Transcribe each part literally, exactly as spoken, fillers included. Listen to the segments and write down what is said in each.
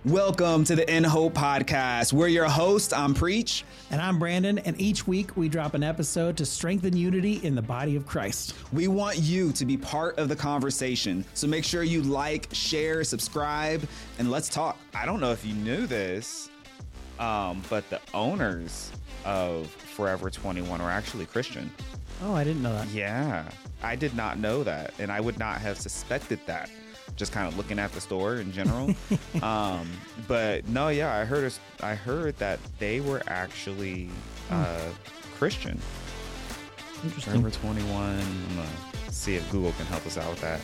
Welcome to the In Hope Podcast. We're your hosts. I'm Preach. And I'm Brandon. And each week we drop an episode to strengthen unity in the body of Christ. We want you to be part of the conversation. So make sure you like, share, subscribe, and let's talk. I don't know if you knew this, um, but the owners of Forever twenty-one are actually Christian. Oh, I didn't know that. Yeah, I did not know that. And I would not have suspected that. Just kind of looking at the store in general. um, but no, yeah, I heard I heard that they were actually uh, Christian. Interesting. Forever twenty-one. I'm gonna see if Google can help us out with that.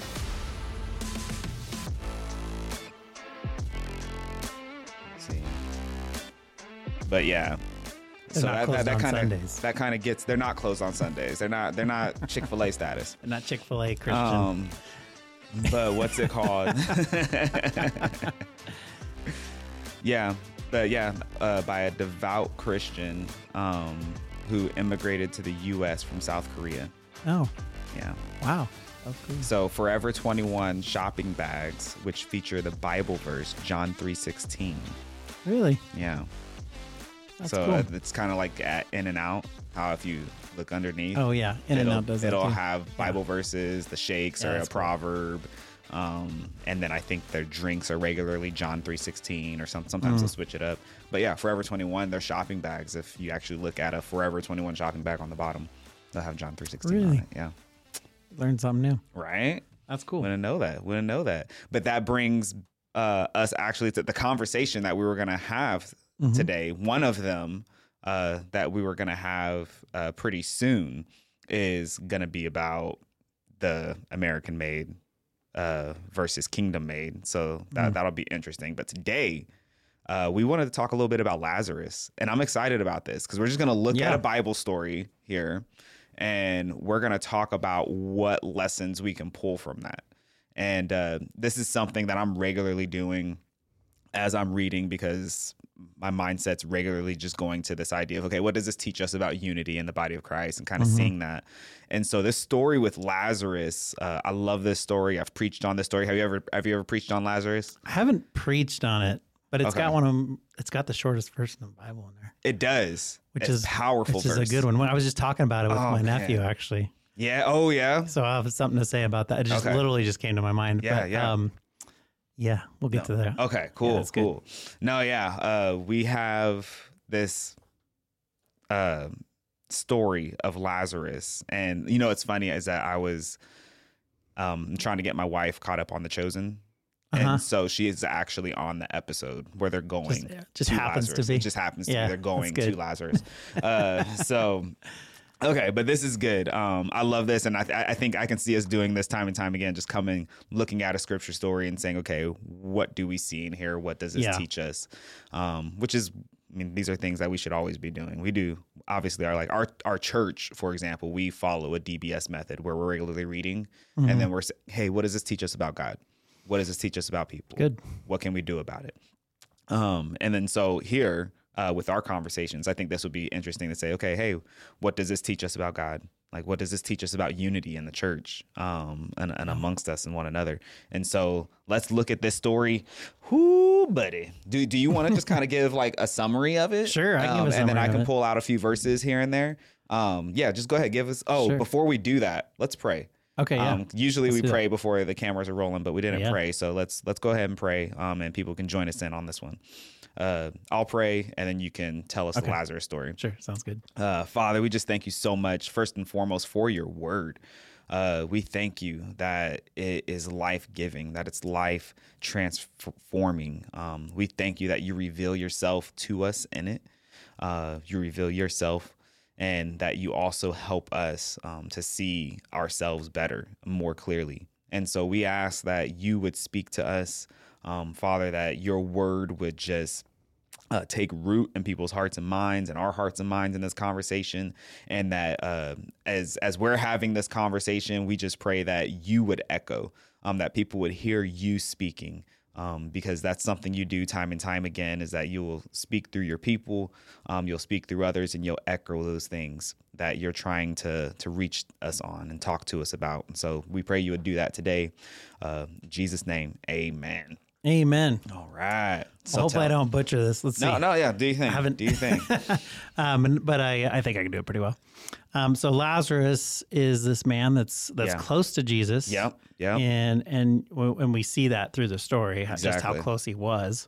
Let's see. But yeah. They're so not that, closed that, that on kind Sundays. of that kind of gets. They're not closed on Sundays. They're not. They're not Chick-fil-A status. They're not Chick-fil-A Christian. Um, but what's it called? yeah, but yeah, uh, by a devout Christian um, who immigrated to the U S from South Korea. Oh, Yeah. wow. That's cool. So Forever twenty-one shopping bags, which feature the Bible verse John three sixteen. Really? Yeah. That's so cool. uh, it's kind of like at In and Out. How if you look underneath. Oh, yeah. In and it'll, Out does that it'll too. have Bible verses, the shakes Yeah, are a that's cool. proverb, um, and then I think their drinks are regularly John three sixteen or some, sometimes Mm. they'll switch it up. But yeah, Forever twenty-one, their shopping bags, if you actually look at a Forever twenty-one shopping bag on the bottom, they'll have John three sixteen on Really? it. Yeah. Learn something new. Right? That's cool. Wouldn't know that. Wouldn't know that. But that brings uh, us actually to the conversation that we were going to have Mhm. today. One of them uh, that we were going to have uh, pretty soon is going to be about the American made uh, versus kingdom made. So that, Mm. that'll be interesting. But today, uh, we wanted to talk a little bit about Lazarus. And I'm excited about this because we're just going to look Yeah. at a Bible story here. And we're going to talk about what lessons we can pull from that. And uh, this is something that I'm regularly doing as I'm reading because my mindset's regularly just going to this idea of, okay, what does this teach us about unity in the body of Christ and kind of Mhm. seeing that. And so this story with Lazarus, uh, I love this story. I've preached on this story. Have you ever have you ever preached on Lazarus? I haven't preached on it, but it's Okay. got one of them. It's got the shortest verse in the Bible in there, It does. which It's is powerful Which verse. is a good one. When I was just talking about it with Oh, my man. nephew, actually. Yeah. Oh, yeah. So I have something to say about that. It just Okay. literally just came to my mind. Yeah, but, yeah. Um, yeah, we'll get to that. Okay, cool, that's good. cool. No, yeah, uh, we have this uh, story of Lazarus, and you know, what's funny is that I was um, trying to get my wife caught up on The Chosen, Uh-huh. and so she is actually on the episode where they're going. Just- yeah, just to happens to Lazarus. be. It just happens to Yeah, be they're going that's to good. Lazarus. Uh, so. Okay, but this is good. Um, I love this, and I, th- I think I can see us doing this time and time again. Just coming, looking at a scripture story, and saying, "Okay, what do we see in here? What does this Yeah. teach us?" Um, which is, I mean, these are things that we should always be doing. We do, obviously, our like our our church, for example, we follow a D B S method where we're regularly reading, Mhm. and then we're saying, "Hey, what does this teach us about God? What does this teach us about people? Good. What can we do about it?" Um, and then so here. Uh, with our conversations, I think this would be interesting to say, okay, hey, what does this teach us about God? Like, what does this teach us about unity in the church um, and, and amongst us and one another? And so let's look at this story. Whoo, buddy. Do do you want to just kind of give like a summary of it? Sure, I can give a Um, And then summary I of can it. pull out a few verses here and there. Um, yeah, just go ahead. Give us. Oh, Sure. before we do that, let's pray. Okay, yeah. Um, usually Let's we do that. pray before the cameras are rolling, but we didn't Yeah. pray. So let's let's go ahead and pray, um, and people can join us in on this one. Uh, I'll pray, and then you can tell us the Okay. Lazarus story. Sure, sounds good. Uh, Father, we just thank you so much, first and foremost, for your word. Uh, we thank you that it is life-giving, that it's life-transforming. Um, we thank you that you reveal yourself to us in it. Uh, you reveal yourself, and that you also help us um, to see ourselves better, more clearly. And so we ask that you would speak to us, um, Father, that your word would just Uh, take root in people's hearts and minds and our hearts and minds in this conversation. And that uh, as as we're having this conversation, we just pray that you would echo, um, that people would hear you speaking, um, because that's something you do time and time again, is that you will speak through your people, um, you'll speak through others, and you'll echo those things that you're trying to to reach us on and talk to us about. And so we pray you would do that today. Uh, in Jesus' name, amen. Amen. All right. Well, hopefully I don't butcher this. Let's see. No, no, yeah. Do you think? I haven't. Do you think? um, and- but I, I think I can do it pretty well. Um, so Lazarus is this man that's that's Yeah. close to Jesus. Yep. Yep. And and w- when we see that through the story, how- just how Exactly. close he was,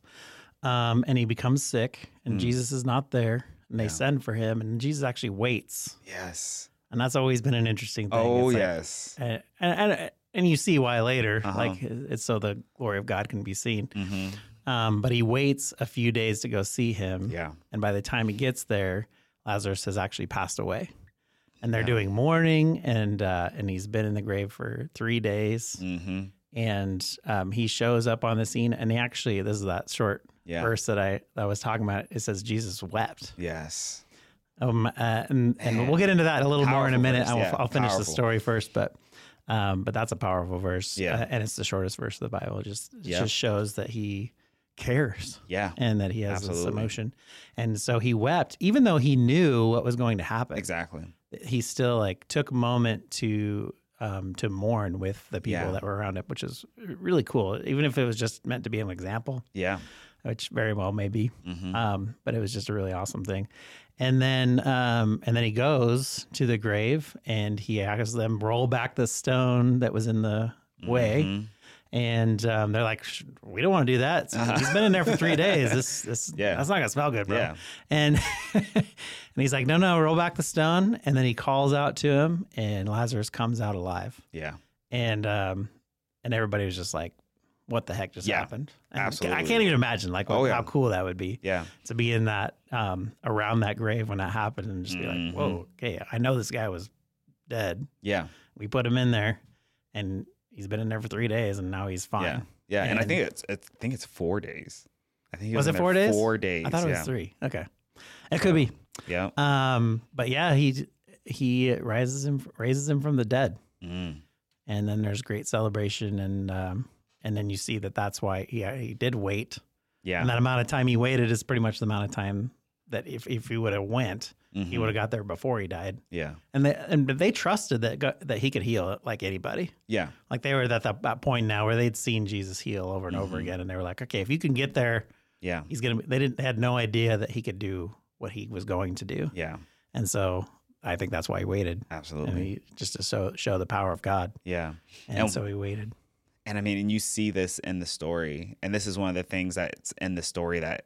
um, and he becomes sick, and Mm. Jesus is not there, and they Yeah. send for him, and Jesus actually waits, Yes. and that's always been an interesting thing. Oh, It's like- yes. and, and and and you see why later, Uh-huh. like it's so the glory of God can be seen. hmm Um, but he waits a few days to go see him. Yeah. And by the time he gets there, Lazarus has actually passed away. And they're Yeah. doing mourning, and uh, and he's been in the grave for three days. hmm And um, he shows up on the scene, and he actually, this is that short Yeah. verse that I, that I was talking about. It says Jesus wept. Yes. Um, uh, and and Man. we'll get into that a little more in a Powerful minute. verse, I will, yeah, I'll finish powerful. the story first, but um, but that's a powerful verse. Yeah. Uh, and it's the shortest verse of the Bible. It just it Yeah. just shows that he cares. Yeah. And that he has Absolutely. this emotion. And so he wept, even though he knew what was going to happen. Exactly. He still like took a moment to um, to mourn with the people Yeah. that were around him, which is really cool. Even if it was just meant to be an example, Yeah. which very well may be. hmm Um, but it was just a really awesome thing. And then um, and then he goes to the grave and he has them roll back the stone that was in the way. Mhm. And um, they're like, "Sh- we don't want to do that. He's been in there for three days. This, this, Yeah. that's not gonna smell good, bro." Yeah. And and he's like, "No, no, roll back the stone." And then he calls out to him, and Lazarus comes out alive. Yeah. And um, and everybody was just like, "What the heck just Yeah, happened?" And absolutely. I can't even imagine like what, Oh, yeah. how cool that would be Yeah. to be in that um, around that grave when that happened, and just be like, Mhm. "Whoa, okay, I know this guy was dead. Yeah. We put him in there, and he's been in there for three days, and now he's fine." Yeah. Yeah. And, I And- think it's, it's I think it's four days. I think he Was was, it in four there days? Four days. I thought it yeah. was three. Okay, it could be. Yeah. Um, but yeah, he he rises him raises him from the dead, Mm. and then there's great celebration, and um, and then you see that that's why he he did wait, Yeah. and that amount of time he waited is pretty much the amount of time that if if he would have went, he Mhm. would have got there before he died, Yeah. and they and they trusted that go- that he could heal like anybody. Yeah. Like they were at that, that point now where they'd seen Jesus heal over and over Mhm. again, and they were like, okay, if you can get there, Yeah. he's gonna. They didn't they had no idea that he could do what he was going to do. Yeah. And so I think that's why he waited. I Absolutely. mean, just to show, show the power of God. Yeah. And, And- so he waited. And I mean, and you see this in the story, and this is one of the things that's in the story that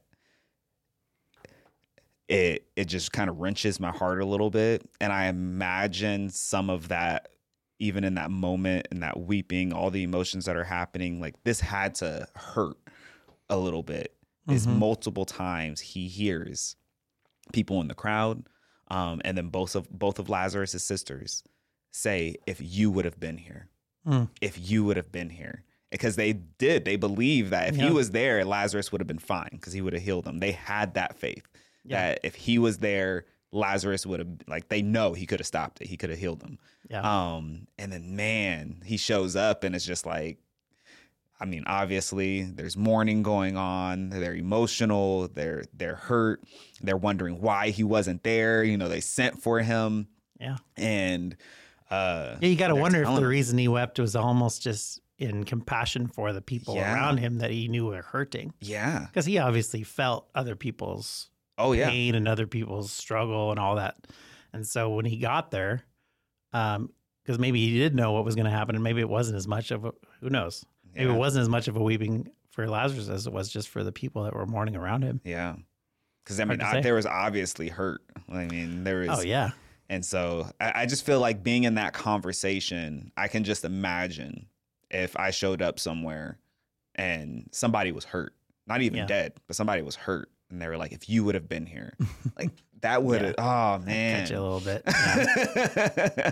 it it just kind of wrenches my heart a little bit. And I imagine some of that, even in that moment, and that weeping, all the emotions that are happening, like this had to hurt a little bit. Is Mhm. multiple times he hears people in the crowd, um, and then both of both of Lazarus's sisters say, "If you would have been here." Mm. If you would have been here, because they did, they believed that if Yeah. he was there, Lazarus would have been fine because he would have healed him. They had that faith Yeah. that if he was there, Lazarus would have, like, they know he could have stopped it. He could have healed him. Yeah. Um, and then, man, he shows up and it's just like, I mean, obviously there's mourning going on. They're emotional. They're, they're hurt. They're wondering why he wasn't there. You know, they sent for him yeah. and, uh, Yeah. You got to they're wonder if telling the him- reason he wept was almost just in compassion for the people Yeah. around him that he knew were hurting. yeah. Because he obviously felt other people's Oh yeah. pain and other people's struggle and all that. And so when he got there, um, because maybe he did know what was going to happen, and maybe it wasn't as much of a, who knows? Maybe Yeah. it wasn't as much of a weeping for Lazarus as it was just for the people that were mourning around him. Yeah. Because I Hard mean, to I, say. there was obviously hurt. I mean, there was, Oh yeah, and so I, I just feel like being in that conversation, I can just imagine if I showed up somewhere and somebody was hurt, not even Yeah. dead, but somebody was hurt, and they were like, "If you would have been here, like that would have." Oh man, catch you a little bit. Yeah.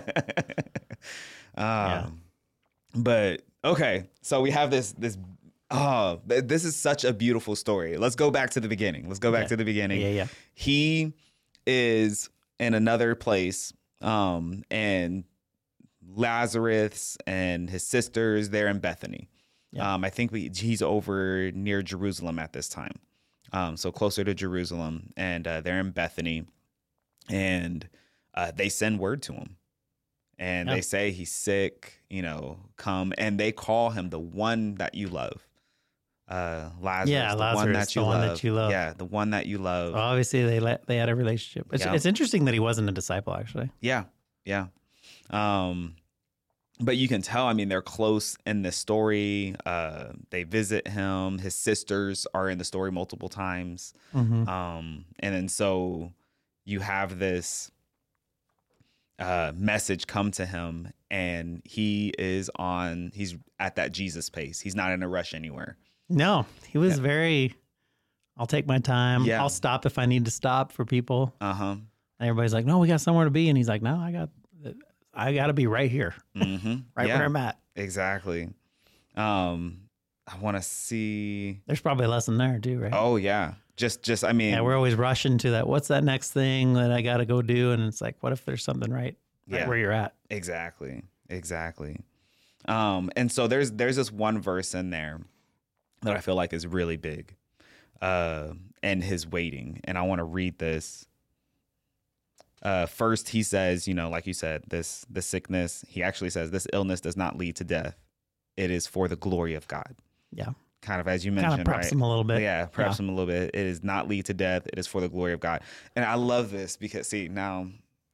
um, But okay, so we have this this. Oh, th- this is such a beautiful story. Let's go back to the beginning. Let's go back Okay. to the beginning. yeah, yeah, He is in another place, um, and Lazarus and his sisters, they're in Bethany. Yeah. Um, I think we, he's over near Jerusalem at this time, um, so closer to Jerusalem, and uh, they're in Bethany, and uh, they send word to him, and Yeah. they say he's sick. You know, come, and they call him the one that you love. uh, Lazarus, Yeah, the Lazarus, one that the you one love. that you love. Yeah, the one that you love. Well, obviously, they let, they had a relationship. It's, Yeah. it's interesting that he wasn't a disciple, actually. Yeah, yeah. Um, but you can tell, I mean, they're close in the story. Uh, they visit him. His sisters are in the story multiple times. Mm-hmm. Um, and then so you have this uh, message come to him, and he is on, he's at that Jesus pace. He's not in a rush anywhere. No, he was Yeah. very, I'll take my time. Yeah. I'll stop if I need to stop for people. Uh-huh. And everybody's like, no, we got somewhere to be. And he's like, no, I got, I got to be right here, Mm-hmm. right yeah, where I'm at. exactly. Um, I want to see. There's probably a lesson there too, right? Oh yeah. Just, just, I mean, Yeah, we're always rushing to that. What's that next thing that I got to go do? And it's like, what if there's something right, right Yeah. where you're at? exactly, exactly. Um, and so there's, there's this one verse in there that I feel like is really big, uh, and his waiting. And I want to read this. Uh, first, he says, you know, like you said, this the sickness. He actually says this illness does not lead to death; it is for the glory of God. Yeah. Kind of as you Kind mentioned, of preps right? him a little bit. Yeah, perhaps him a little bit. It is not lead to death; it is for the glory of God. And I love this because, see, now,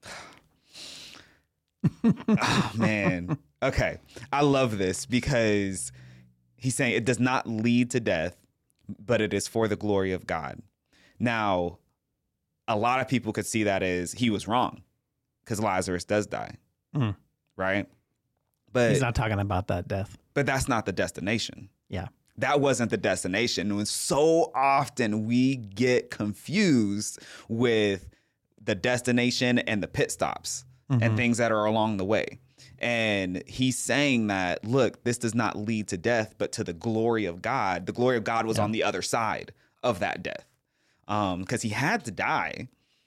oh man, okay, I love this because he's saying it does not lead to death, but it is for the glory of God. Now, a lot of people could see that as he was wrong because Lazarus does die, Mm. right? But He's not talking about that death. but that's not the destination. Yeah. That wasn't the destination. And so often we get confused with the destination and the pit stops Mhm. and things that are along the way. And he's saying that, look, this does not lead to death, but to the glory of God. The glory of God was Yeah. on the other side of that death. Um, because he had to die.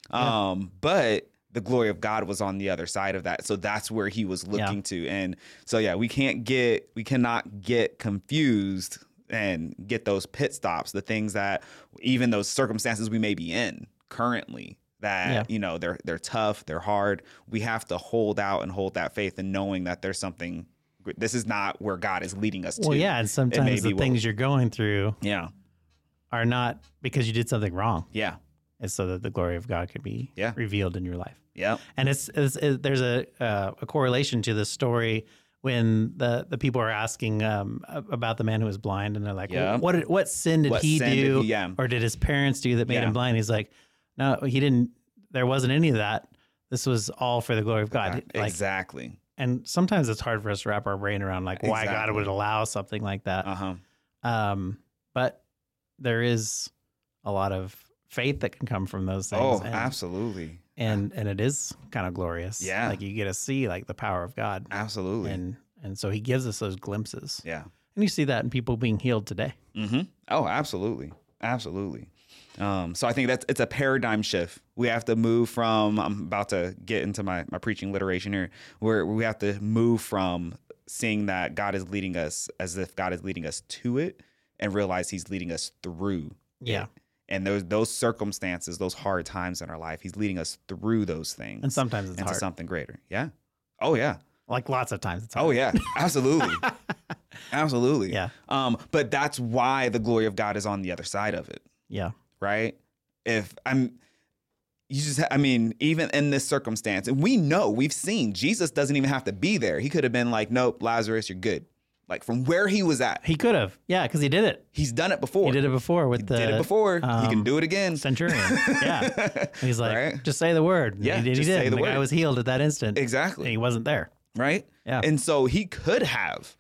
Um, but the glory of God was on the other side of that. So that's where he was looking Yeah. to. And so, yeah, we can't get, we cannot get confused and get those pit stops, the things that even those circumstances we may be in currently that, Yeah. you know, they're, they're tough, they're hard. We have to hold out and hold that faith and knowing that there's something, this is not where God is leading us Well, to. yeah. And may sometimes be the what things we- you're going through Yeah. are not because you did something wrong. Yeah. It's so that the glory of God could be Yeah. revealed in your life. Yeah. And it's, it's it, there's a uh, a correlation to the story when the, the people are asking um, about the man who was blind, and they're like, Yeah. well, "What did, what sin did What he sin did do, he- yeah. or did his parents do that made Yeah. him blind?" He's like, "No, he didn't. There wasn't any of that. This was all for the glory of God." Like, Exactly. and sometimes it's hard for us to wrap our brain around like why God Exactly. would allow something like that. Uh-huh. Um, but there is a lot of faith that can come from those things. Oh, and, absolutely. and and it is kind of glorious. Yeah. Like you get to see like the power of God. Absolutely. And and so he gives us those glimpses. yeah. And you see that in people being healed today. Mm-hmm. Oh, absolutely. Absolutely. Um, so I think that's, it's a paradigm shift. We have to move from, I'm about to get into my, my preaching alliteration here, where we have to move from seeing that God is leading us as if God is leading us to it and realize he's leading us through Yeah. it. And those, those circumstances, those hard times in our life, he's leading us through those things And sometimes it's into hard. something greater. Yeah. Oh yeah. Like lots of times it's hard. Oh yeah, absolutely, absolutely. Yeah. Um, but that's why the glory of God is on the other side of it, Yeah. right? If I'm, you just, ha- I mean, even in this circumstance, and we know, we've seen, Jesus doesn't even have to be there. He could have been like, "Nope, Lazarus, you're good." Like from where he was at, He could have. Yeah, because he did it. he's done it before. He did it before with He the did it before. he can um, do it again. centurion. Yeah. He's like, Right? just say the word. And Yeah, he did. just he did. say And the the guy word. was healed at that instant. Exactly. And he wasn't there. Right. Yeah. And so he could have,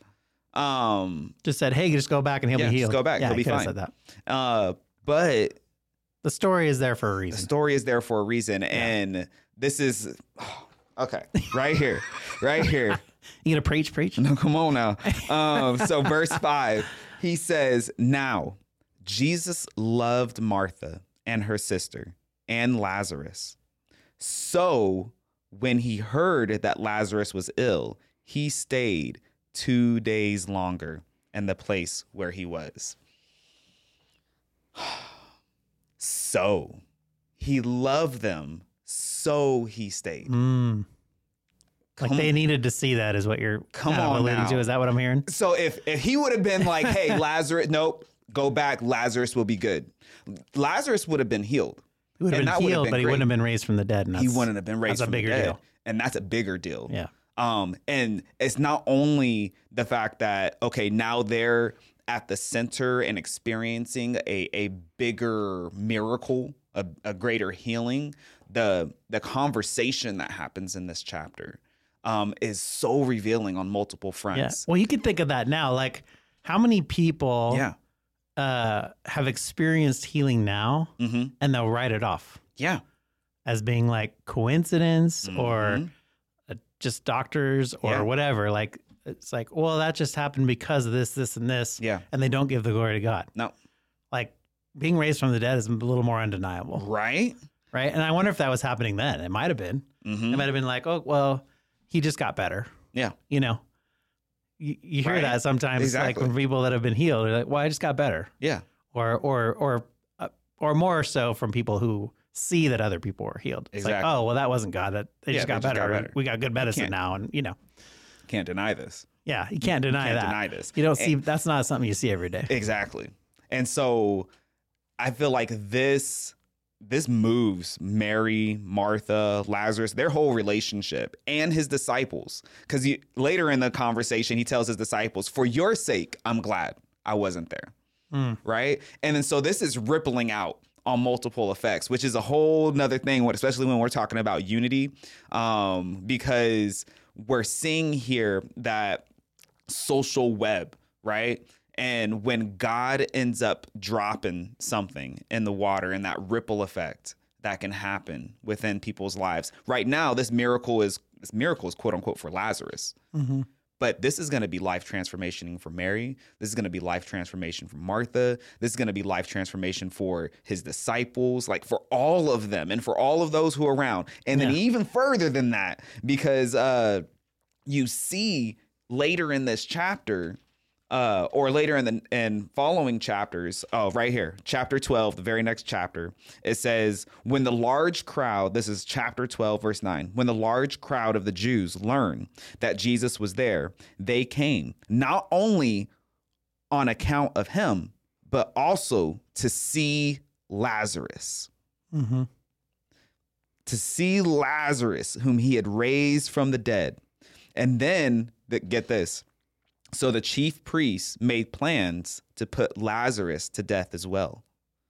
um, Just said, hey, just go back and he'll Yeah, be just healed. go back. Yeah, He'll he be could have fine. said that. uh, but The story is there for a the reason. story is there for a reason, and this is okay. Right here, right here. You gonna preach, preach? No, come on now. Um, so verse five, he says, "Now Jesus loved Martha and her sister and Lazarus. So when he heard that Lazarus was ill, he stayed two days longer in the place where he was." So he loved them, so he stayed. Mm, Like Come- they needed to see that is what you're Come kind of on alluding now. to. Is that what I'm hearing? So if if he would have been like, hey, Lazarus, nope, go back, Lazarus will be good. Lazarus would have been healed. He would have And been that would have healed, been but he great. wouldn't have been raised from the dead. And He that's- wouldn't have been raised that's a from bigger the dead. deal. And that's a bigger deal. Yeah. Um, and it's not only the fact that, okay, now they're at the center and experiencing a, a bigger miracle, a, a greater healing. The the conversation that happens in this chapter um, is so revealing on multiple Yeah. fronts. Well, you can think of that now. Like, how many people Yeah. uh, have experienced healing now, Mm-hmm. and they'll write it off Yeah. as being like coincidence or Mhm. uh, just doctors or Yeah. whatever. Like, it's like, well, that just happened because of this, this, and this. Yeah. And they don't give the glory to God. No. Like, being raised from the dead is a little more undeniable, Right. right? And I wonder if that was happening then. It might have been. Mm-hmm. It might have been like, oh, well, he just got better. Yeah. You know, you, you hear Right. that sometimes, Exactly. like from people that have been healed. They're like, well, I just got better. Yeah. Or, or, or, uh, or more so from people who see that other people were healed. It's Exactly. like, oh, well, that wasn't God. That they Yeah, just they got just got better. better. We got good medicine can't- now. And, you know, Can't deny this. yeah, you can't deny Can't that. deny this. You don't see, that's not something you see every day. Exactly. And so I feel like this this moves Mary, Martha, Lazarus, their whole relationship and his disciples. Because later in the conversation, he tells his disciples, for your sake, I'm glad I wasn't there. Mm. Right. And then so this is rippling out on multiple effects, which is a whole nother thing, especially when we're talking about unity, um, because we're seeing here that social web, right? And when God ends up dropping something in the water and that ripple effect that can happen within people's lives. Right now, this miracle is this miracle is quote unquote for Lazarus. Mm-hmm. But this is going to be life transformation for Mary. This is going to be life transformation for Martha. This is going to be life transformation for his disciples, like for all of them and for all of those who are around. And then Yeah. even further than that, because uh, you see later in this chapter, uh, or later in the in following chapters, oh, right here, chapter twelve, the very next chapter, it says, when the large crowd, this is chapter twelve, verse nine, when the large crowd of the Jews learned that Jesus was there, they came not only on account of him, but also to see Lazarus. Mm-hmm. To see Lazarus, whom he had raised from the dead. And then, the, get this, so the chief priests made plans to put Lazarus to death as well.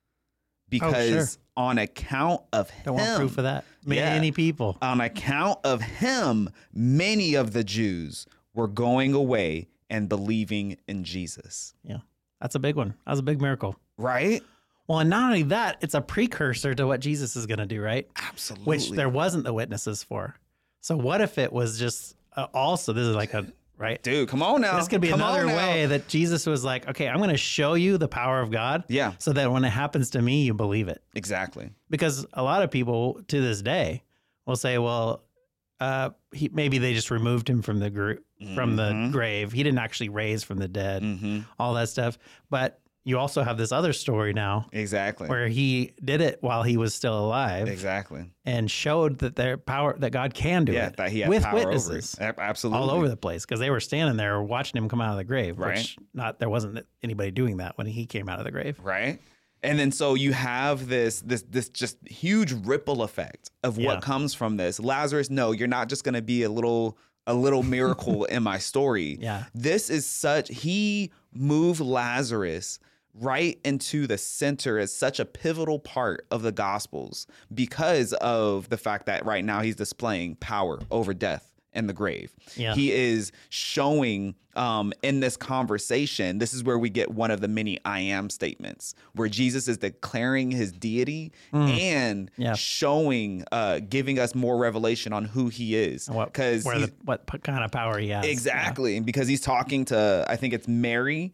Because on account of Don't him, want proof of that. Many Yeah. people. on account of him, many of the Jews were going away and believing in Jesus. Yeah. That's a big one. That was a big miracle. Right? Well, and not only that, it's a precursor to what Jesus is going to do, right? Absolutely. Which there wasn't the witnesses for. So what if it was just uh, also, this is like a, right? Dude, come on now. This could be Come another on now. way that Jesus was like, okay, I'm going to show you the power of God. Yeah. So that when it happens to me, you believe it. Exactly. Because a lot of people to this day will say, well, uh, he, maybe they just removed him from the gr- from the Mhm. grave. He didn't actually raise from the dead, Mm-hmm. all that stuff. But you also have this other story now Exactly. where he did it while he was still alive Exactly. and showed that their power, that God can do Yeah, it that he had with power witnesses over it. A- Absolutely. all over the place because they were standing there watching him come out of the grave. Right. Which not there wasn't anybody doing that when he came out of the grave. Right. And then so you have this this this just huge ripple effect of what Yeah. comes from this. Lazarus, no, you're not just going to be a little a little miracle in my story. Yeah. This is such he moved Lazarus right into the center as such a pivotal part of the Gospels because of the fact that right now he's displaying power over death and the grave. Yeah. He is showing um, in this conversation, this is where we get one of the many I am statements, where Jesus is declaring his deity and Yeah. showing, uh, giving us more revelation on who he is. And What, Because where the, what p- kind of power he has. exactly, and because he's talking to, I think it's Mary.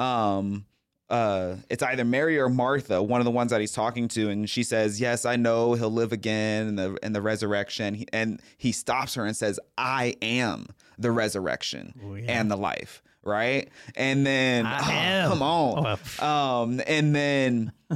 Um, uh, it's either Mary or Martha, one of the ones that he's talking to, and she says, "Yes, I know he'll live again in the in the resurrection." He, and he stops her and says, "I am the resurrection Oh, yeah. and the life." Right, and then I oh, am. come on, Oh, um, and then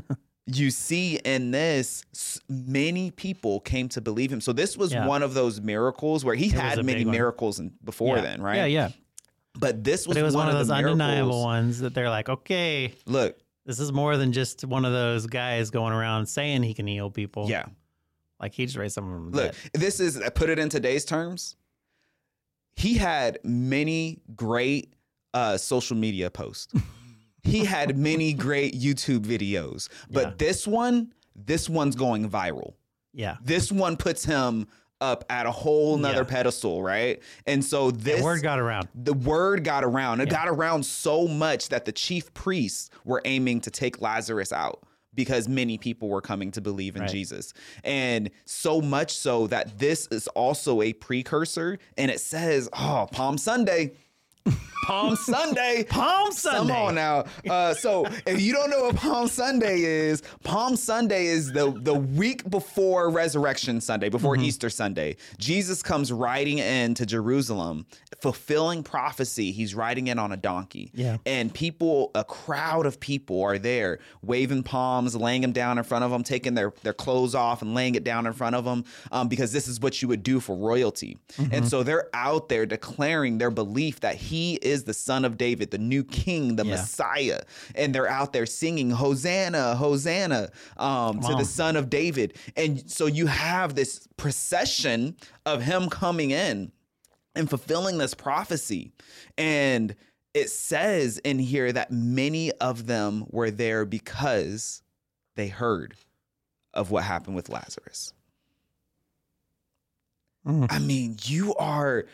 you see in this, s- many people came to believe him. So this was Yeah. one of those miracles where he It was had a many big one. miracles in, before yeah. then, right? Yeah, yeah. But this was But it was one, of those the undeniable miracles. ones that they're like, okay, Look, this is more than just one of those guys going around saying he can heal people. yeah. Like he just raised someone from the Look, dead. this is, put it in today's terms, he had many great uh, social media posts. He had many great YouTube videos. But Yeah. this one, this one's going viral. Yeah. This one puts him up at a whole nother Yeah. pedestal, right? And so this The word got around. the word got around. It Yeah. got around so much that the chief priests were aiming to take Lazarus out because many people were coming to believe in Right. Jesus. And so much so that this is also a precursor. And it says, oh, Palm Sunday. Palm Sunday. Palm Sunday. Come on now. Uh, so if you don't know what Palm Sunday is, Palm Sunday is the, the week before Resurrection Sunday, before Mm-hmm. Easter Sunday. Jesus comes riding into Jerusalem, fulfilling prophecy. He's riding in on a donkey. Yeah. And people, a crowd of people are there waving palms, laying them down in front of them, taking their, their clothes off and laying it down in front of them um, because this is what you would do for royalty. Mm-hmm. And so they're out there declaring their belief that he is the son of David, the new king, the Yeah. Messiah. And they're out there singing Hosanna, Hosanna um, to Wow. the son of David. And so you have this procession of him coming in and fulfilling this prophecy. And it says in here that many of them were there because they heard of what happened with Lazarus. Mm. I mean, you are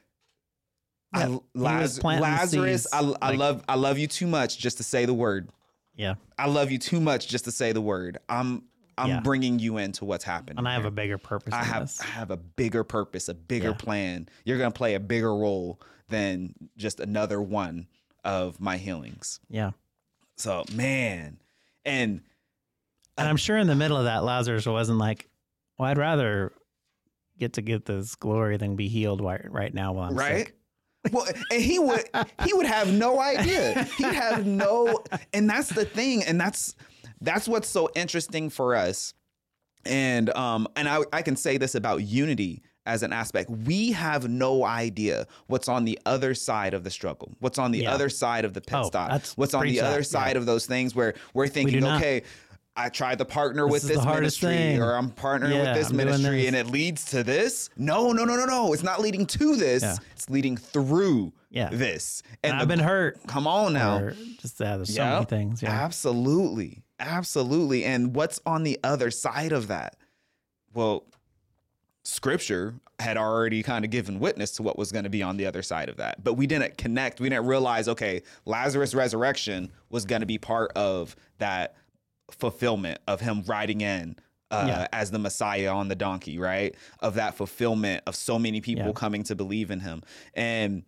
I, Yeah, he was Laz- planting Lazarus. seeds, I, I like- love I love you too much just to say the word. Yeah. I love you too much just to say the word. I'm I'm Yeah. bringing you into what's happening. And I have here. a bigger purpose I in have this. I have a bigger purpose, a bigger Yeah. plan. You're gonna play a bigger role than just another one of my healings. Yeah. So man, and And I'm sure in the middle of that, Lazarus wasn't like, well, I'd rather get to get this glory than be healed right, right now while I'm right. sick. Well, and he would he would have no idea. He'd have no, and that's the thing, and that's that's what's so interesting for us. And um, and I I can say this about unity as an aspect. We have no idea what's on the other side of the struggle, what's on the Yeah. other side of the pit Oh, stop, that's- what's on preach the that, other yeah. side of those things where we're thinking, not. okay, I tried to partner This with is this the hardest ministry, thing. or I'm partnering Yeah, with this I'm doing ministry, this. and it leads to this. No, no, no, no, no. It's not leading to this. Yeah. It's leading through Yeah. this. And, And I've the- been hurt. Come on now. Or just, yeah, there's so Yep. many things. Yeah. Absolutely. Absolutely. And what's on the other side of that? Well, scripture had already kind of given witness to what was going to be on the other side of that. But we didn't connect. We didn't realize, okay, Lazarus' resurrection was going to be part of that fulfillment of him riding in uh, Yeah. as the Messiah on the donkey, right? Of that fulfillment of so many people Yeah. coming to believe in him. And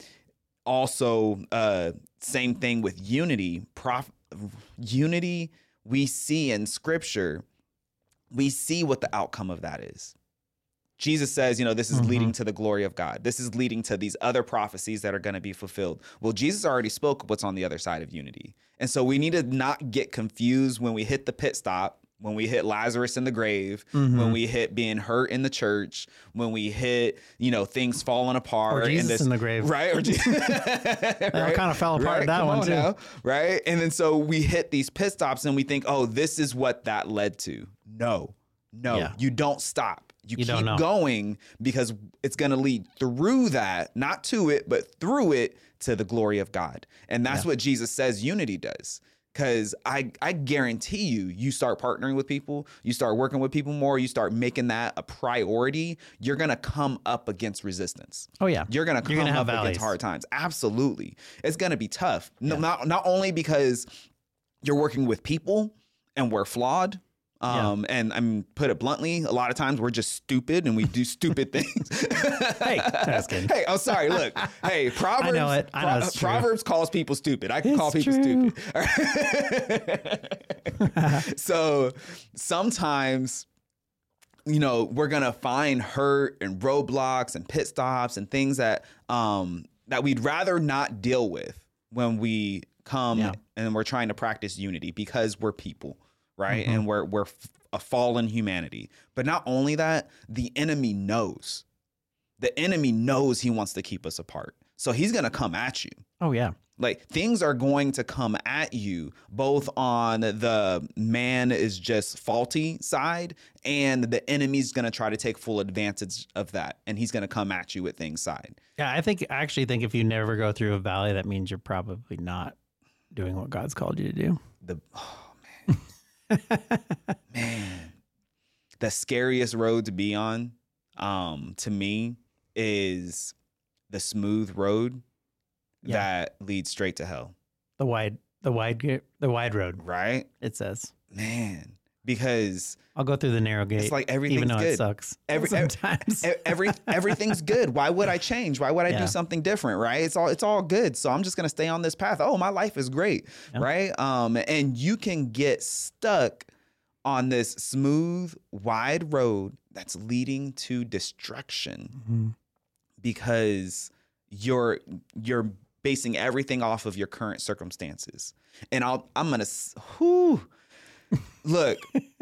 also, uh, same thing with unity. Prof- unity, we see in scripture, we see what the outcome of that is. Jesus says, you know, this is Mhm. leading to the glory of God. This is leading to these other prophecies that are going to be fulfilled. Well, Jesus already spoke what's on the other side of unity. And so we need to not get confused when we hit the pit stop, when we hit Lazarus in the grave, Mhm. when we hit being hurt in the church, when we hit, you know, things falling apart. Or and Jesus this- in the grave. Right? Or Je- They all right? kind of fell apart Right? that Come one on too. now, right? And then so we hit these pit stops and we think, oh, this is what that led to. No, no, Yeah. you don't stop. You, You keep don't know. going because it's going to lead through that, not to it, but through it to the glory of God. And that's Yeah. what Jesus says unity does. Because I, I guarantee you, you start partnering with people, you start working with people more, you start making that a priority, you're going to come up against resistance. Oh, yeah. You're going to You're come gonna up have against valleys. hard times. Absolutely. It's going to be tough. No, Yeah. not, not only because you're working with people and we're flawed. Um, and I mean, put it bluntly, a lot of times we're just stupid and we do stupid things. Hey, just kidding. Hey, I'm sorry. Look, hey, Proverbs. I know it. I know Pro- it's true. Proverbs calls people stupid. I can It's call people true. stupid. So sometimes, you know, we're gonna find hurt and roadblocks and pit stops and things that um that we'd rather not deal with when we come Yeah. and we're trying to practice unity because we're people. right? Mhm. And we're we're f- a fallen humanity. But not only that, the enemy knows. The enemy knows he wants to keep us apart. So he's going to come at you. Oh yeah. Like things are going to come at you both on the man is just faulty side and the enemy's going to try to take full advantage of that. And he's going to come at you with things side. Yeah, I think I actually think if you never go through a valley, that means you're probably not doing what God's called you to do. The oh man. Man. The scariest road to be on um to me is the smooth road Yeah. that leads straight to hell. The wide, the wide, ga- the wide road. Right? It says. Man. Because I'll go through the narrow gate. it's like everything's even though good. it sucks. Every- sometimes. E- Every everything's good. Why would I change? Why would I Yeah. do something different? Right? It's all it's all good. So I'm just gonna stay on this path. Oh, my life is great. Yeah. Right? Um, and you can get stuck on this smooth, wide road that's leading to destruction Mhm. because you're you're basing everything off of your current circumstances. And I'll I'm gonna s- whew, look.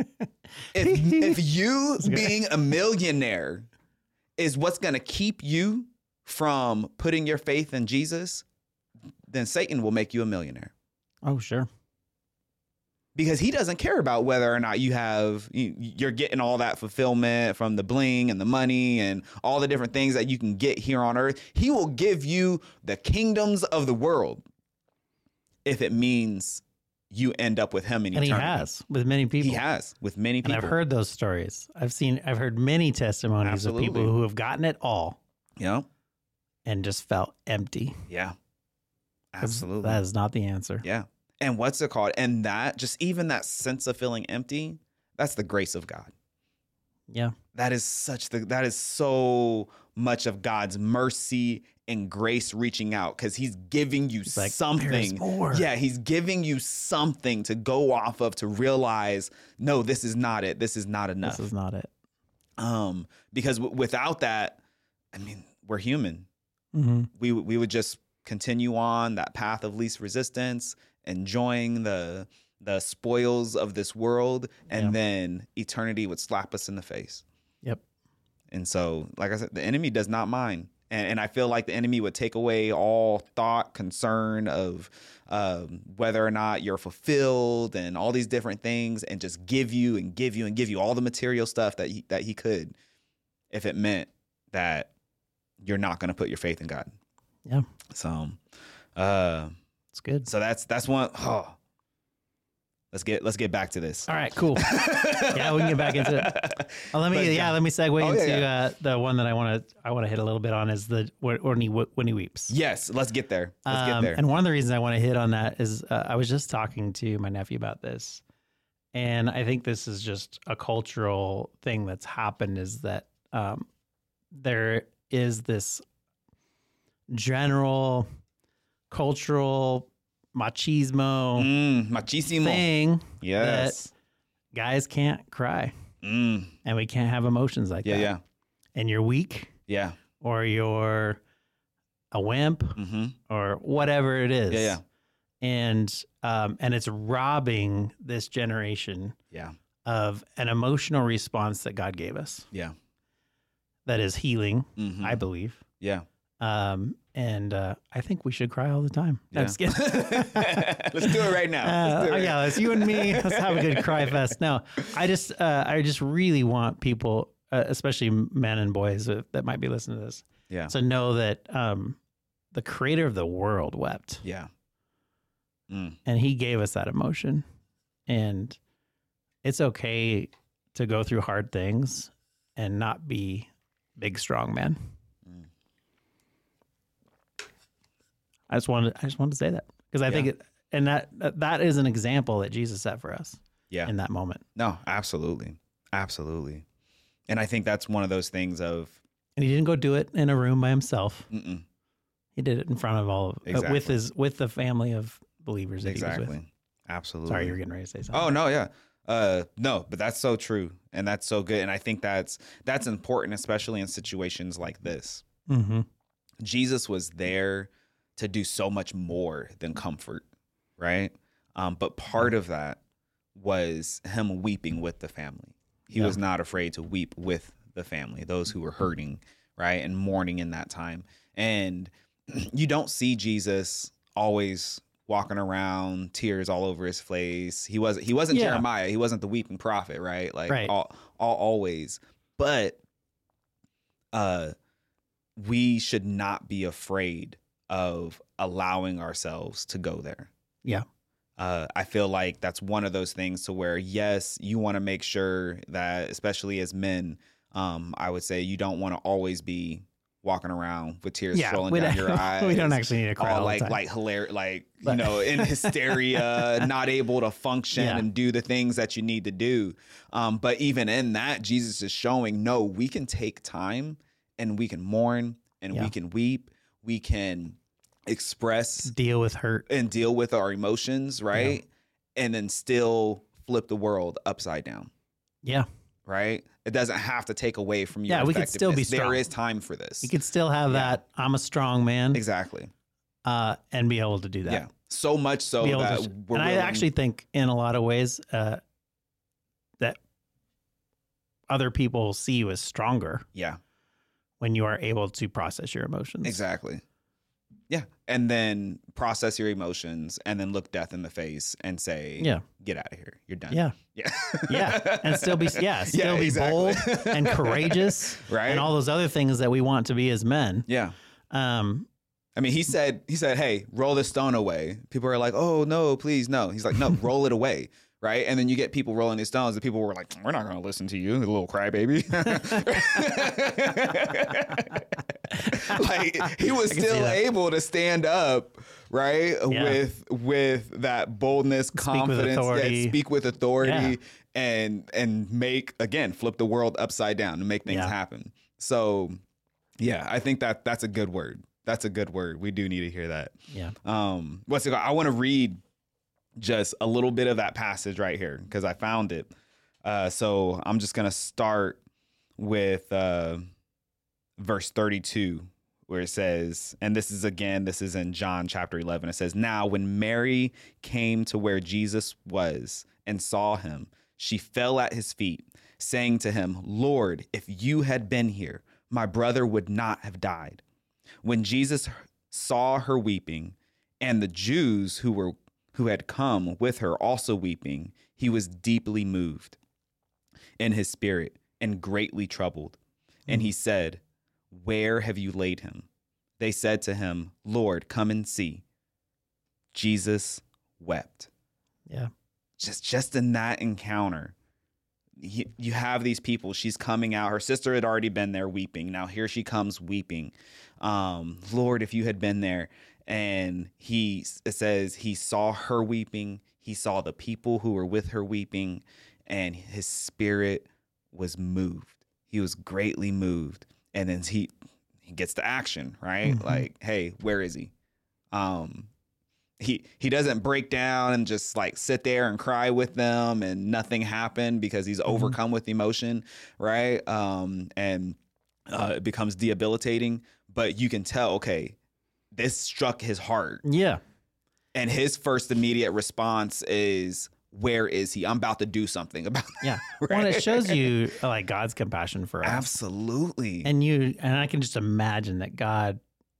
If if you being a millionaire is what's gonna keep you from putting your faith in Jesus, then Satan will make you a millionaire. Oh sure. Because he doesn't care about whether or not you have you- you're getting all that fulfillment from the bling and the money and all the different things that you can get here on earth. He will give you the kingdoms of the world if it means you end up with him in And he eternity. has with many people. He has with many And people. I've heard those stories. I've seen, I've heard many testimonies Absolutely. of people who have gotten it all You know? and just felt empty. Yeah. 'Cause Absolutely. That is not the answer. Yeah. And what's it called? And that, just even that sense of feeling empty, that's the grace of God. Yeah. That is such the, that is so much of God's mercy and grace reaching out because he's giving you It's like, something. "There's more." Yeah. He's giving you something to go off of to realize, no, this is not it. This is not enough. This is not it. Um, because w- without that, I mean, we're human. Mm-hmm. we we would just continue on that path of least resistance, enjoying the the spoils of this world, and Yeah. then eternity would slap us in the face. Yep. And so, like I said, the enemy does not mind. And, and I feel like the enemy would take away all thought, concern of um, whether or not you're fulfilled and all these different things, and just give you and give you and give you all the material stuff that he, that he could, if it meant that you're not going to put your faith in God. Yeah. So, uh, It's good. so that's that's one. Oh, let's get let's get back to this. All right, cool. Yeah, we can get back into it. Well, let me But, yeah, uh, let me segue oh, yeah, into yeah. Uh, the one that I want to I want to hit a little bit on is the when when he when he weeps. Yes, let's get there. Let's get Um, there. And one of the reasons I want to hit on that is uh, I was just talking to my nephew about this, and I think this is just a cultural thing that's happened. Is that um, there is this general cultural machismo Mm, machismo. thing Yes. guys can't cry Mm, and we can't have emotions like yeah, that. yeah, And you're weak yeah. or you're a wimp Mm-hmm. or whatever it is. Yeah, yeah, And um, and it's robbing this generation yeah, of an emotional response that God gave us yeah. that is healing, Mm-hmm. I believe. yeah. Um, and uh, I think we should cry all the time. No, Yeah. I'm just kidding. Let's do it right now. Let's Uh, do oh, it. yeah, it's you and me. Let's have a good cry fest. No, I just, uh, I just really want people, uh, especially men and boys uh, that might be listening to this, Yeah, to know that um, the Creator of the world wept, yeah. Mm, and He gave us that emotion, and it's okay to go through hard things and not be big, strong men. mm. I just wanted, I just wanted to say that because I think, Yeah. it, and that that is an example that Jesus set for us Yeah. in that moment. No, absolutely, absolutely. And I think that's one of those things of And he didn't go do it in a room by himself. mm-mm, He did it in front of all of uh, Exactly. with his with the family of believers that he was with. exactly, absolutely. Sorry, you were getting ready to say something. Oh no, yeah. Uh no, but that's so true and that's so good and I think that's that's important especially in situations like this. Mm-hmm. Jesus was there to do so much more than comfort, right? Um but part of that was him weeping with the family. He Yeah. was not afraid to weep with the family, those who were hurting, right, and mourning in that time. And you don't see Jesus always walking around, tears all over his face. He was he wasn't Yeah. Jeremiah. He wasn't the weeping prophet, right? Like Right. all, all always. But uh, we should not be afraid of allowing ourselves to go there. Yeah. Uh, I feel like that's one of those things to where, yes, you want to make sure that, especially as men, um, I would say you don't want to always be walking around with tears Yeah, rolling we down don't- your eyes. we don't actually need to cry all all the like time. like hilarious, like But- you know, in hysteria, not able to function Yeah. and do the things that you need to do. Um, but even in that, Jesus is showing, no, we can take time and we can mourn and Yeah. we can weep, we can express Deal with hurt. and deal with our emotions, right? And then still flip the world upside down, Yeah. right? It doesn't have to take away from your Yeah, we could still be effectiveness. There strong. is time for this. You could still have Yeah. that I'm a strong man Exactly. uh, and be able to do that. Yeah. So much so Be able that to- we're and I willing- actually think in a lot of ways uh, that other people see you as stronger yeah, when you are able to process your emotions. exactly. Yeah. And then process your emotions and then look death in the face and say, Yeah. get out of here. You're done. Yeah. Yeah. Yeah. And still be yeah, still Yeah, be exactly. bold and courageous Right. and all those other things that we want to be as men. Yeah. Um, I mean, he said, he said, hey, roll the stone away. People are like, oh, no, please, no. He's like, no, roll it away. Right. And then you get people rolling these stones and people were like, we're not going to listen to you, little crybaby. Like he was I can see still that. able to stand up, right, Yeah. with with that boldness, with confidence, yeah, authority. speak with authority, Yeah. and and make again flip the world upside down and make things Yeah. happen. So, yeah, I think that that's a good word. That's a good word. We do need to hear that. yeah. Um, what's it called? I want to read just a little bit of that passage right here because I found it. Uh, so I'm just gonna start with uh, verse thirty-two, where it says, and this is again, this is in John chapter eleven. It says, "Now when Mary came to where Jesus was and saw him, she fell at his feet, saying to him, 'Lord, if you had been here, my brother would not have died.' When Jesus saw her weeping, and the Jews who were who had come with her also weeping, he was deeply moved in his spirit and greatly troubled. And he said, 'Where have you laid him?' They said to him, 'Lord, come and see.' Jesus wept." Yeah. Just just in that encounter, you, you have these people. She's coming out. Her sister had already been there weeping. Now here she comes weeping. Um, Lord, if you had been there. And he, it says he saw her weeping. He saw the people who were with her weeping, and his spirit was moved. He was greatly moved. And then he he gets to action, right? Mhm. Like, hey, where is he? Um, he he doesn't break down and just like sit there and cry with them and nothing happened because he's overcome with emotion, right? Um, and uh, it becomes debilitating. But you can tell, okay, this struck his heart. Yeah. And his first immediate response is, where is he? I'm about to do something about it. Yeah. Well, it shows you like God's compassion for us. Absolutely. And you and I can just imagine that God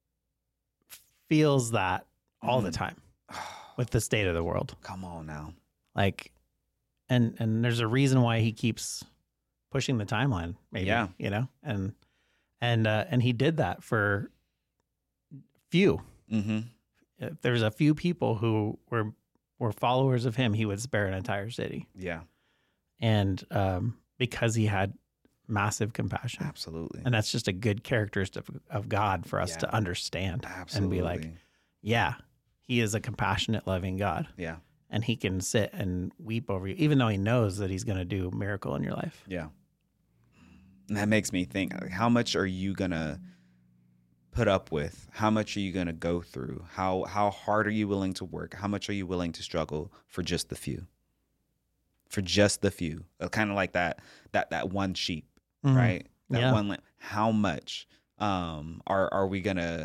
feels that all the Mhm. time with the state of the world. Come on now. Like and and there's a reason why he keeps pushing the timeline, maybe. Yeah. You know? And and uh and he did that for few. Mm-hmm. If there's a few people who were were followers of him, he would spare an entire city. Yeah, And um because he had massive compassion. absolutely. And that's just a good characteristic of, of God for us Yeah. to understand Absolutely. and be like, yeah, he is a compassionate, loving God. yeah, And he can sit and weep over you, even though he knows that he's going to do a miracle in your life. yeah. And that makes me think, like, how much are you going to put up with? How much are you going to go through? How how hard are you willing to work? How much are you willing to struggle for just the few? For just the few. Kind of like that that that one sheep, Mhm. right? That Yeah. one lamb. How much um are are we going to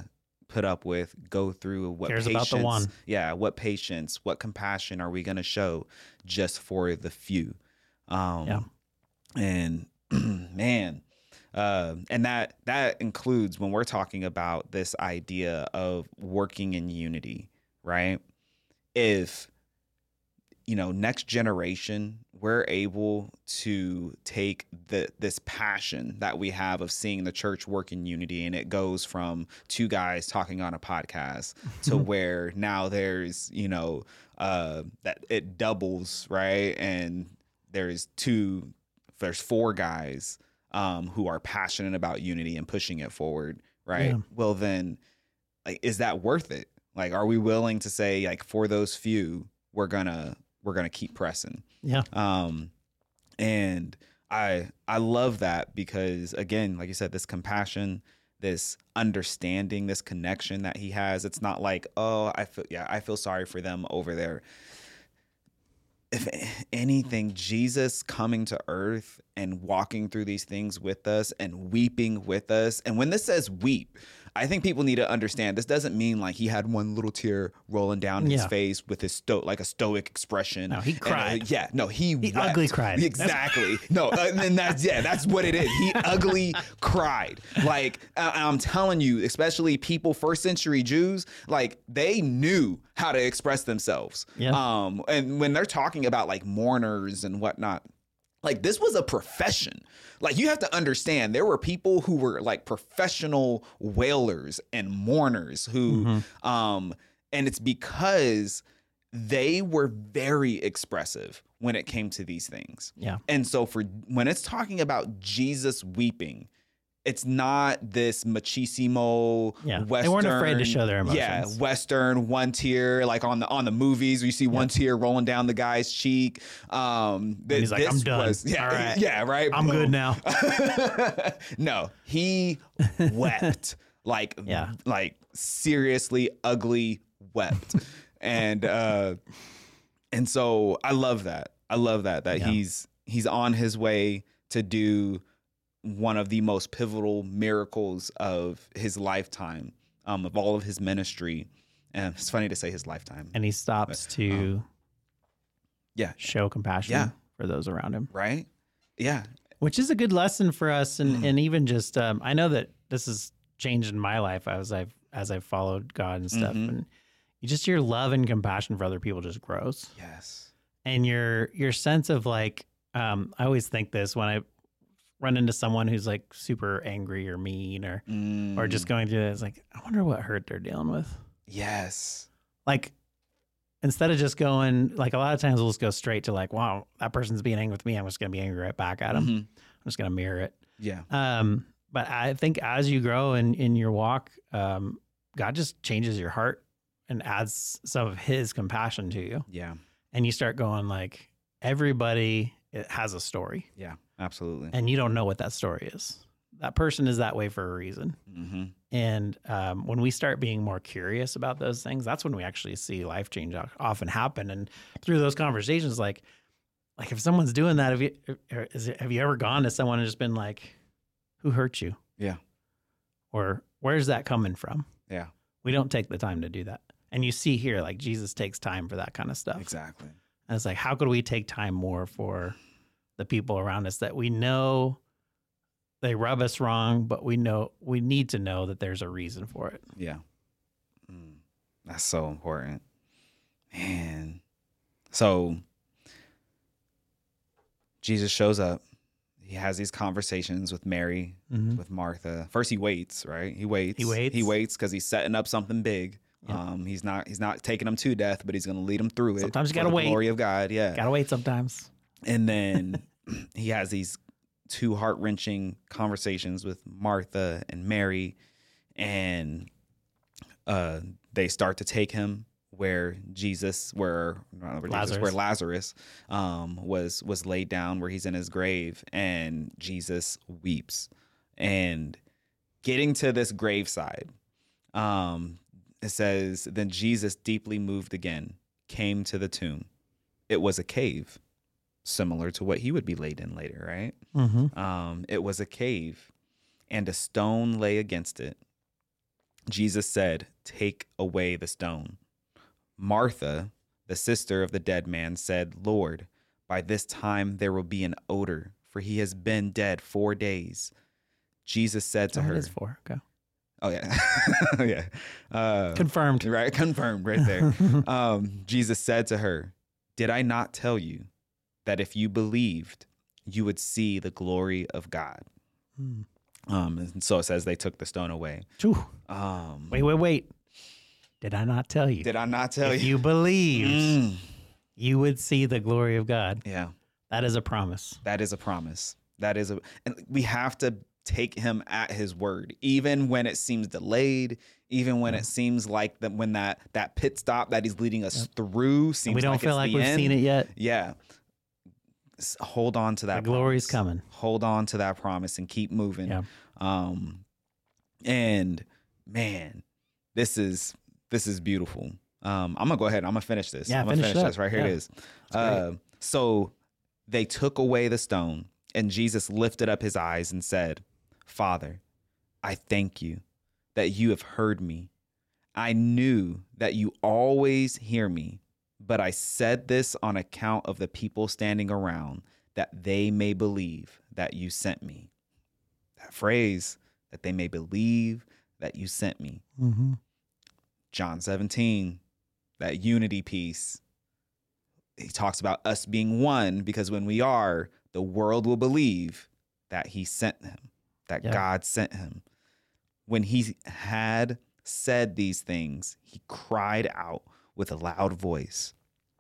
put up with, go through, what Cares patience, about the one. yeah, what patience, what compassion are we going to show just for the few? Um, Yeah. And man, uh, and that that includes when we're talking about this idea of working in unity, right? If, you know, next generation, we're able to take the this passion that we have of seeing the church work in unity, and it goes from two guys talking on a podcast to where now there's, you know, uh, that it doubles, right? And there's two, there's four guys um, who are passionate about unity and pushing it forward, right? Yeah. Well, then, like, is that worth it? Like, are we willing to say, like, for those few, we're gonna we're gonna keep pressing? Yeah. Um, and I I love that because, again, like you said, this compassion, this understanding, this connection that he has. It's not like, oh, I feel yeah, I feel sorry for them over there. If anything, Jesus coming to earth and walking through these things with us and weeping with us. And when this says weep, I think people need to understand this doesn't mean like he had one little tear rolling down his Yeah. face with his sto- like a stoic expression. No, he And, uh, cried. yeah, no, he, He wept. ugly cried. Exactly. no, uh, and that's yeah, that's what it is. He ugly cried. Like I- I'm telling you, especially people first century Jews, like they knew how to express themselves. Yeah. Um, and when they're talking about like mourners and whatnot, like this was a profession. Like you have to understand there were people who were like professional wailers and mourners who, Mm-hmm. um, and it's because they were very expressive when it came to these things. Yeah. And so for when it's talking about Jesus weeping, it's not this machismo Yeah. Western. They weren't afraid to show their Yeah, emotions. Western one tear like on the on the movies. You see one tear rolling down the guy's cheek. Um, th- he's like, this "I'm done. was- yeah, All right. yeah, right. I'm good Boom. now. No, he wept like Yeah. like seriously ugly wept, and uh, and so I love that. I love that that Yeah. he's he's on his way to do one of the most pivotal miracles of his lifetime, um, of all of his ministry. And it's funny to say his lifetime, And he stops to yeah, show compassion Yeah. for those around him, right? Yeah, which is a good lesson for us. And, Mm. and even just, um, I know that this has changed in my life as I've, as I've followed God and stuff. Mhm. And you just, your love and compassion for other people just grows. yes, And your, your sense of like, um, I always think this when I run into someone who's like super angry or mean or, or just Mm, going through it, it's like, I wonder what hurt they're dealing with. yes, Like, instead of just going, like a lot of times we'll just go straight to like, wow, that person's being angry with me. I'm just going to be angry right back at them. Mhm. I'm just going to mirror it. yeah, Um, but I think as you grow in, in your walk, um, God just changes your heart and adds some of his compassion to you. yeah, And you start going like, everybody has a story yeah, absolutely. and you don't know what that story is. That person is that way for a reason. Mm-hmm. And um, when we start being more curious about those things, that's when we actually see life change o- often happen. And through those conversations, like, like if someone's doing that, have you, er, is it, have you ever gone to someone and just been like, who hurt you? Yeah. Or where's that coming from? Yeah, We don't take the time to do that. And you see here, like Jesus takes time for that kind of stuff. exactly. And it's like, how could we take time more for the people around us that we know they rub us wrong, but we know we need to know that there's a reason for it. Yeah. Mm, that's so important. Man. So Jesus shows up. He has these conversations with Mary, Mm-hmm. with Martha. First he waits, right? He waits. He waits. He waits because he's setting up something big. Yep. Um, he's not he's not taking them to death, but he's going to lead them through it. Sometimes you for gotta the wait. Glory of God. Yeah. Gotta wait sometimes. And then he has these two heart-wrenching conversations with Martha and Mary, and uh, they start to take him where Jesus, where not where, Jesus, Lazarus. where Lazarus um, was was laid down, where he's in his grave, and Jesus weeps. And getting to this graveside, um, it says, then Jesus, deeply moved again, came to the tomb. It was a cave, similar to what he would be laid in later, right? Mm-hmm. Um, it was a cave, and a stone lay against it. Jesus said, "Take away the stone." Martha, the sister of the dead man, said, "Lord, by this time there will be an odor, for he has been dead four days." Jesus said to Oh, her, it is four. Okay. "Oh yeah, yeah, uh, Confirmed. right, confirmed, right there." um, Jesus said to her, "Did I not tell you that if you believed, you would see the glory of God?" Hmm. Um, and so it says they took the stone away. Phew. Um, Wait, wait, wait. Did I not tell you? did I not tell if you? you believed, Mm, you would see the glory of God. yeah, That is a promise. that is a promise. That is a, and we have to take him at his word, even when it seems delayed, even when Yeah. it seems like that when that that pit stop that he's leading us through seems And we don't like feel it's like the we've end. seen it yet. Yeah, S- hold on to that. The glory's promise. coming. Hold on to that promise and keep moving. Yeah. Um, and man, this is this is beautiful. Um, I'm gonna go ahead. I'm gonna finish this. Yeah, I'm gonna finish finish it this up. right here. Yeah. It is. Uh, so they took away the stone, and Jesus lifted up his eyes and said, "Father, I thank you that you have heard me. I knew that you always hear me, but I said this on account of the people standing around, that they may believe that you sent me." That phrase, that they may believe that you sent me. Mm-hmm. John seventeen, that unity piece. He talks about us being one because when we are, the world will believe that he sent him, that Yeah. God sent him. When he had said these things, he cried out with a loud voice.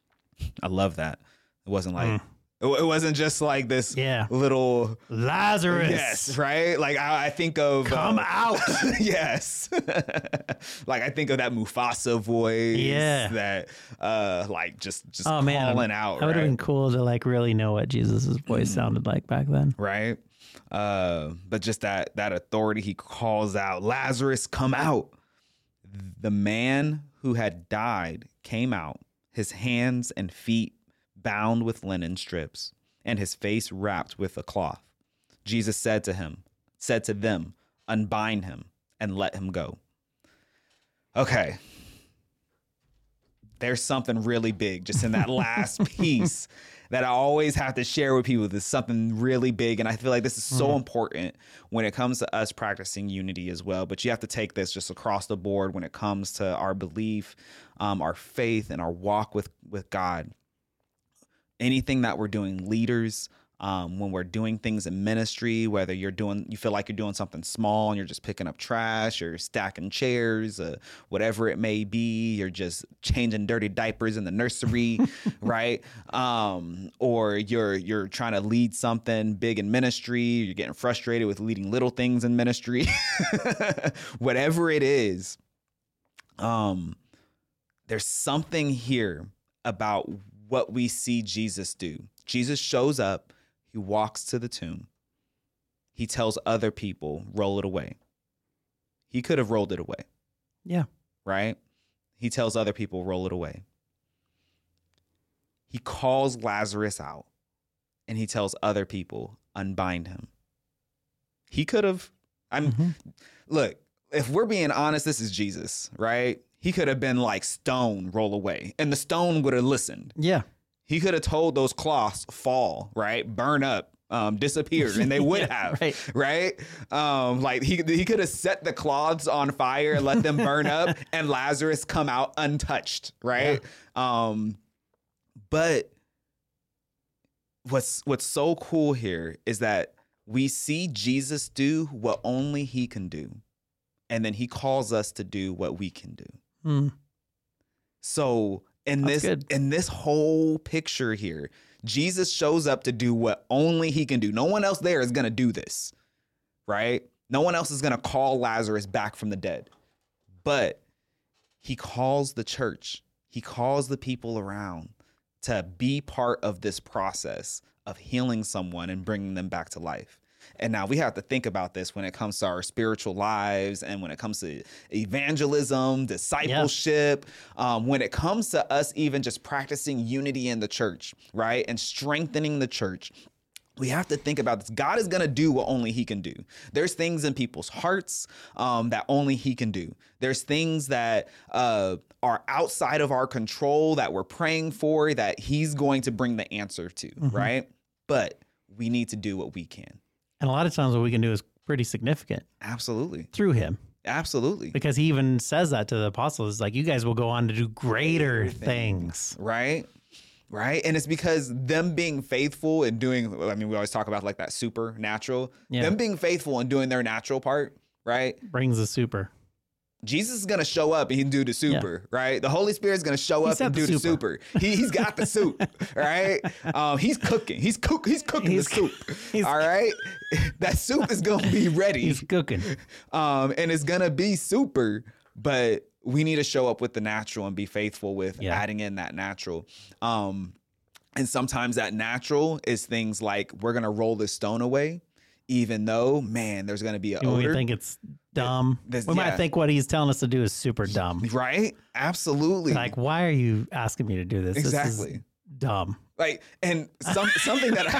I love that. It wasn't like, Mm. it it wasn't just like this Yeah. little, Lazarus. yes, right? Like I, I think of Come uh, out. yes. Like I think of that Mufasa voice. Yeah. That uh like just just Oh, man. calling out. That would have right? been cool to like really know what Jesus's voice sounded like back then. Right. Uh, but just that that authority, he calls out, "Lazarus, come out." The man who had died came out, his hands and feet bound with linen strips, and his face wrapped with a cloth. Jesus said to him, said to them, "Unbind him and let him go." Okay. There's something really big just in that last piece that I always have to share with people. There's something really big. And I feel like this is so important when it comes to us practicing unity as well. But you have to take this just across the board when it comes to our belief, um, our faith, and our walk with, with God. Anything that we're doing, leaders, um, when we're doing things in ministry, whether you're doing, you feel like you're doing something small and you're just picking up trash or stacking chairs, uh, whatever it may be, you're just changing dirty diapers in the nursery, right? Um, or you're you're trying to lead something big in ministry, you're getting frustrated with leading little things in ministry, whatever it is. Um, there's something here about what we see Jesus do. Jesus shows up. He walks to the tomb. He tells other people, roll it away. He could have rolled it away. Yeah. Right? He tells other people, roll it away. He calls Lazarus out and he tells other people, unbind him. He could have, I'm, Mhm. look, if we're being honest, this is Jesus, right? He could have been like, stone, roll away. And the stone would have listened. Yeah. He could have told those cloths, fall, right? Burn up, um, disappear, and they would Yeah, have, right. right? Um, like he he could have set the cloths on fire and let them burn up, and Lazarus come out untouched, right? Um, but what's what's so cool here is that we see Jesus do what only he can do, and then he calls us to do what we can do. Mm. So in That's this good. in this whole picture here, Jesus shows up to do what only he can do. No one else there is going to do this, right? No one else is going to call Lazarus back from the dead. But he calls the church. He calls the people around to be part of this process of healing someone and bringing them back to life. And now we have to think about this when it comes to our spiritual lives and when it comes to evangelism, discipleship, yeah. um, when it comes to us even just practicing unity in the church, right? And strengthening the church. We have to think about this. God is going to do what only he can do. There's things in people's hearts um, that only he can do. There's things that uh, are outside of our control that we're praying for that he's going to bring the answer to, mm-hmm. right? But we need to do what we can. And a lot of times what we can do is pretty significant. Absolutely. Through him. Absolutely. Because he even says that to the apostles, like, you guys will go on to do greater things. things. Right? Right. And it's because them being faithful and doing, I mean, we always talk about like that supernatural, yeah. them being faithful and doing their natural part, right? Brings the super. Jesus is going to show up and he can do the super, yeah. right? The Holy Spirit is going to show he's up and do the super. super. He, he's got the soup, right? Um, he's cooking. He's, cook, he's cooking he's, the soup, he's, all right? That soup is going to be ready. He's cooking. Um, and it's going to be super, but we need to show up with the natural and be faithful with yeah. adding in that natural. Um, and sometimes that natural is things like we're going to roll this stone away, even though, man, there's going to be an odor. We think it's dumb. This, we yeah. might think what he's telling us to do is super dumb. Right? Absolutely. Like, why are you asking me to do this? Exactly. This is dumb. Like, and some, something that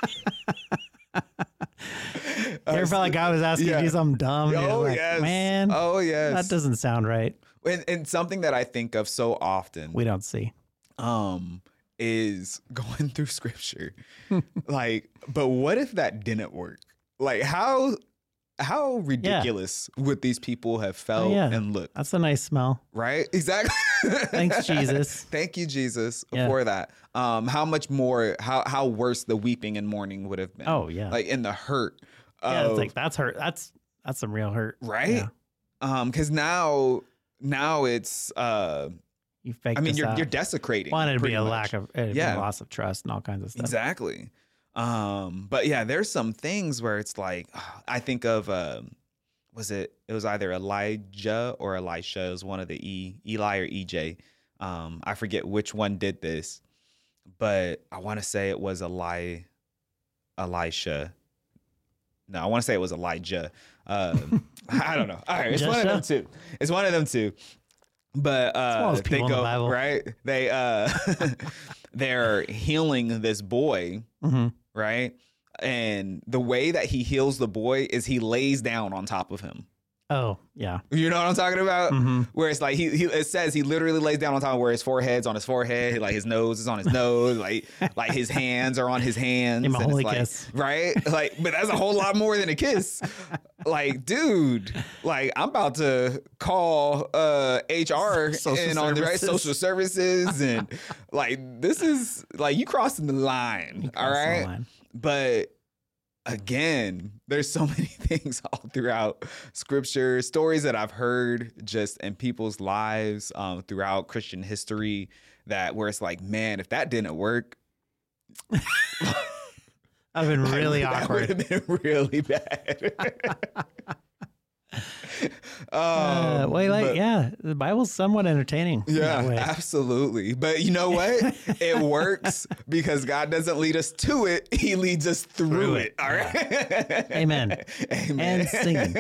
I... You ever felt like God was asking yeah. you to do something dumb? Oh, like, yes. Man, oh, yes. That doesn't sound right. And, and something that I think of so often. We don't see. Um, is going through scripture. Like, but what if that didn't work? Like, how how ridiculous yeah. would these people have felt oh, yeah. and looked? That's a nice smell. Right? Exactly. Thanks, Jesus. Thank you, Jesus, yeah. for that. Um, how much more, how how worse the weeping and mourning would have been. Oh, yeah. Like, in the hurt. Yeah, of, it's like, that's hurt. That's that's some real hurt. Right? Yeah. Um, because now, now it's... Uh, You faked I mean, you're out. you're desecrating. Wanted to be a much. lack of, it'd yeah. be a loss of trust and all kinds of stuff. Exactly. Um, but yeah, there's some things where it's like, I think of, uh, was it, it was either Elijah or Elisha. It was one of the E, Eli or E J. Um, I forget which one did this, but I want to say it was Eli, Elisha. No, I want to say it was Elijah. Um, I don't know. All right, it's Just one of them two. It's one of them two. But uh, they go the right. They uh, they're healing this boy, mm-hmm. right? And the way that he heals the boy is he lays down on top of him. Oh, yeah. You know what I'm talking about? Mm-hmm. Where it's like he, he it says he literally lays down on top of where his forehead's on his forehead, like his nose is on his nose, like like his hands are on his hands. Give him a holy like, kiss. Right? Like, but that's a whole lot more than a kiss. Like, dude, like I'm about to call uh H R social and on the right social services and like this is like you crossing the line. All right. Line. But again, there's so many things all throughout scripture, stories that I've heard just in people's lives um, throughout Christian history that where it's like, man, if that didn't work, I've been really that awkward. That would have been really bad. um, uh, well, like, but, yeah, the Bible's somewhat entertaining. Yeah, absolutely. But you know what? It works because God doesn't lead us to it; He leads us through, through it. it. All right. Yeah. Amen. Amen. And singing.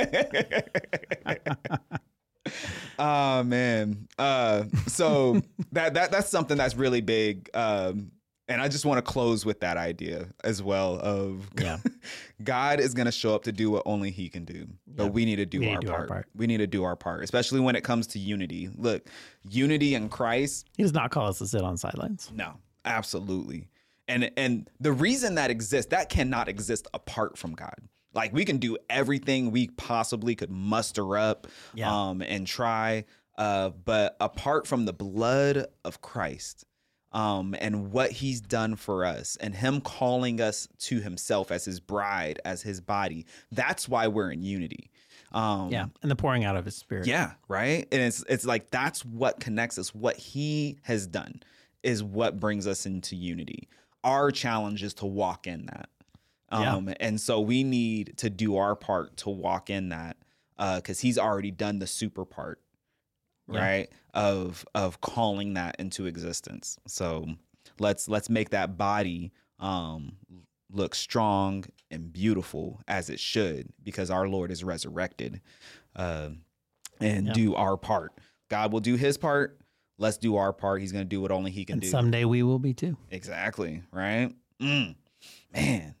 Oh man. Uh, so that that that's something that's really big. Um, And I just want to close with that idea as well of yeah. God is going to show up to do what only he can do. But yeah. we need to do, we our, need to do part. our part. We need to do our part, especially when it comes to unity. Look, unity in Christ. He does not call us to sit on sidelines. No, absolutely. And and the reason that exists, that cannot exist apart from God. Like we can do everything we possibly could muster up yeah. um, and try. Uh, but apart from the blood of Christ, Um, and what he's done for us and him calling us to himself as his bride, as his body. That's why we're in unity. Um, yeah. And the pouring out of his spirit. Yeah. Right. And it's, it's like, that's what connects us. What he has done is what brings us into unity. Our challenge is to walk in that. Um, yeah. And so we need to do our part to walk in that, uh, cause he's already done the super part. Yeah. Right. Of, of calling that into existence. So let's, let's make that body, um, look strong and beautiful as it should, because our Lord is resurrected, uh, and yeah. do our part. God will do his part. Let's do our part. He's going to do what only he can and do. Someday we will be too. Exactly. Right. Mm. man,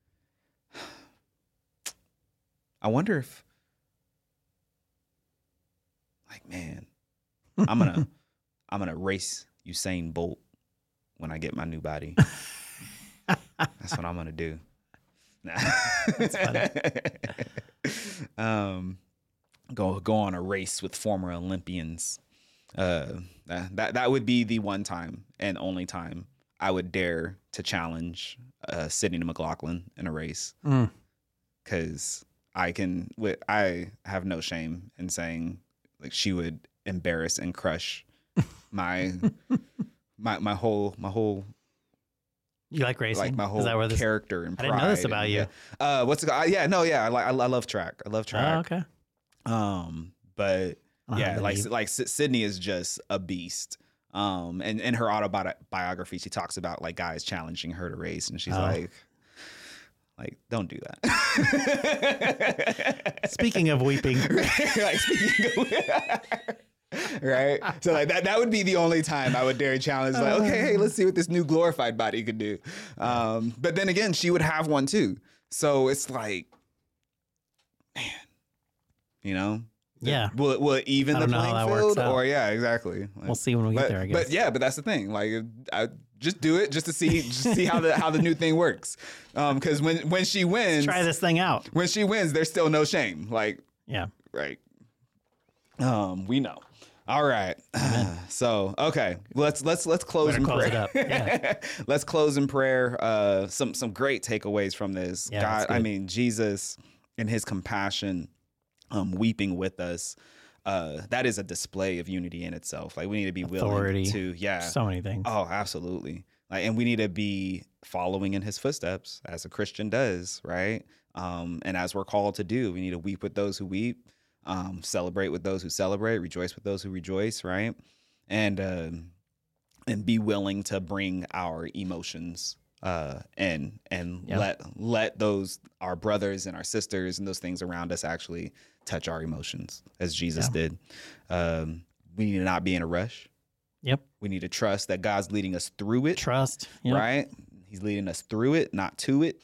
I wonder if, like, man, I'm gonna, I'm gonna race Usain Bolt when I get my new body. That's what I'm gonna do. That's funny. um, go go on a race with former Olympians. Uh, that that would be the one time and only time I would dare to challenge uh, Sydney McLaughlin in a race, because mm. I can. I have no shame in saying, like, she would embarrass and crush my my my whole my whole. You like racing? Like my whole Is that where this, character and pride. I didn't know this about and, you. Uh, what's it called? Yeah, no, yeah, I like I, I love track. I love track. Oh, okay. Um, but yeah, like leave. like Sydney is just a beast. Um, and in her autobiography, she talks about like guys challenging her to race, and she's oh. like, like, don't do that. Speaking of weeping, like speaking of. Right, so like that that would be the only time I would dare challenge, like, okay, hey, let's see what this new glorified body could do. Um but then again, she would have one too, so it's like, man, you know, yeah, will it will it even the playing field, or yeah, exactly, like, we'll see when we but, get there, I guess. But yeah, but that's the thing, like, I just do it just to see just see how the how the new thing works, um because when when she wins, let's try this thing out. When she wins, there's still no shame, like, yeah, right. Um, we know. All right. So, okay, let's let's let's close in close prayer. It up. Yeah. Let's close in prayer. Uh, some some great takeaways from this. Yeah, God, I mean, Jesus in his compassion, um, weeping with us. Uh, that is a display of unity in itself. Like, we need to be Authority, willing to, yeah, so many things. Oh, absolutely. Like, and we need to be following in his footsteps as a Christian does, right? Um, and as we're called to do, we need to weep with those who weep. Um, celebrate with those who celebrate, rejoice with those who rejoice, right? And uh, and be willing to bring our emotions uh, in and yep. let let those our brothers and our sisters and those things around us actually touch our emotions, as Jesus yeah. did. Um, we need to not be in a rush. Yep. We need to trust that God's leading us through it. Trust, yep. right? He's leading us through it, not to it.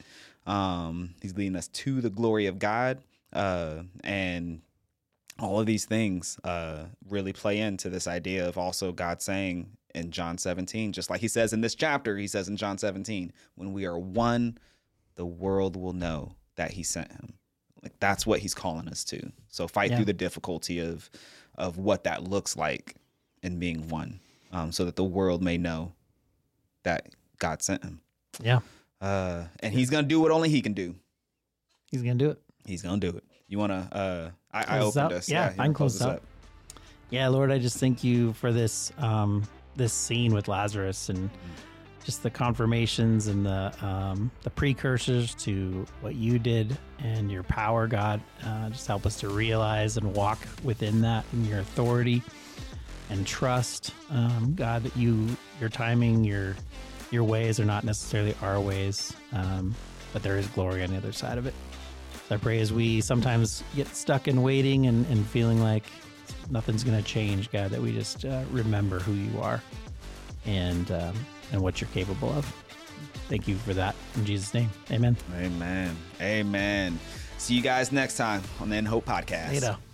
Um, he's leading us to the glory of God, uh, and all of these things uh, really play into this idea of also God saying in John seventeen, just like he says in this chapter, he says in John seventeen, when we are one, the world will know that he sent him. Like, that's what he's calling us to. So fight yeah. through the difficulty of of what that looks like in being one, um, so that the world may know that God sent him. Yeah. Uh, and he's going to do what only he can do. He's going to do it. He's going to do it. You want to, uh, I, I opened us. Yeah, yeah I can close this up. up. Yeah, Lord, I just thank you for this, um, this scene with Lazarus and just the confirmations and the, um, the precursors to what you did and your power, God. Uh, just help us to realize and walk within that in your authority and trust, um, God, that you, your timing, your, your ways are not necessarily our ways, um, but there is glory on the other side of it. So I pray as we sometimes get stuck in waiting and, and feeling like nothing's going to change, God, that we just uh, remember who you are and um, and what you're capable of. Thank you for that. In Jesus' name, amen. Amen. Amen. See you guys next time on the In Hope Podcast. Later.